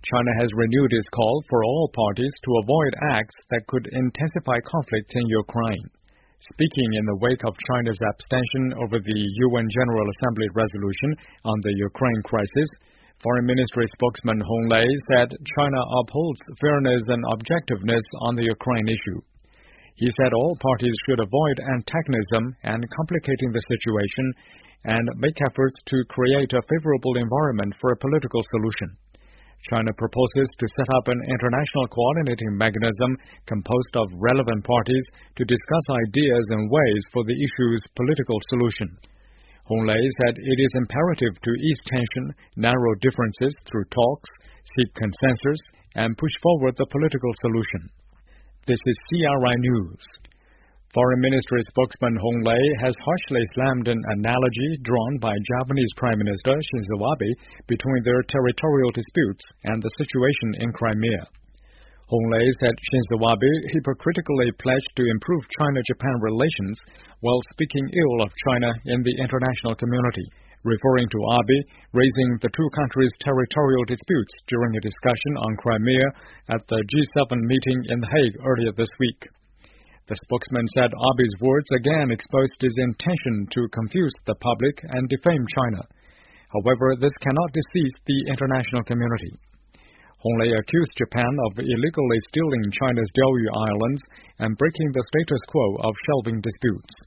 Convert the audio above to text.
China has renewed its call for all parties to avoid acts that could intensify conflicts in Ukraine. Speaking in the wake of China's abstention over the UN General Assembly resolution on the Ukraine crisis, Foreign Ministry spokesman Hong Lei said China upholds fairness and objectiveness on the Ukraine issue. He said all parties should avoid antagonism and complicating the situation and make efforts to create a favorable environment for a political solution. China proposes to set up an international coordinating mechanism composed of relevant parties to discuss ideas and ways for the issue's political solution. Hong Lei said it is imperative to ease tension, narrow differences through talks, seek consensus, and push forward the political solution. This is CRI News. Foreign Ministry spokesman Hong Lei has harshly slammed an analogy drawn by Japanese Prime Minister Shinzo Abe between their territorial disputes and the situation in Crimea. Hong Lei said Shinzo Abe hypocritically pledged to improve China-Japan relations while speaking ill of China in the international community, referring to Abe raising the two countries' territorial disputes during a discussion on Crimea at the G7 meeting in The Hague earlier this week. The spokesman said Abe's words again exposed his intention to confuse the public and defame China. However, this cannot deceive the international community. Hong Lei accused Japan of illegally stealing China's Diaoyu Islands and breaking the status quo of shelving disputes.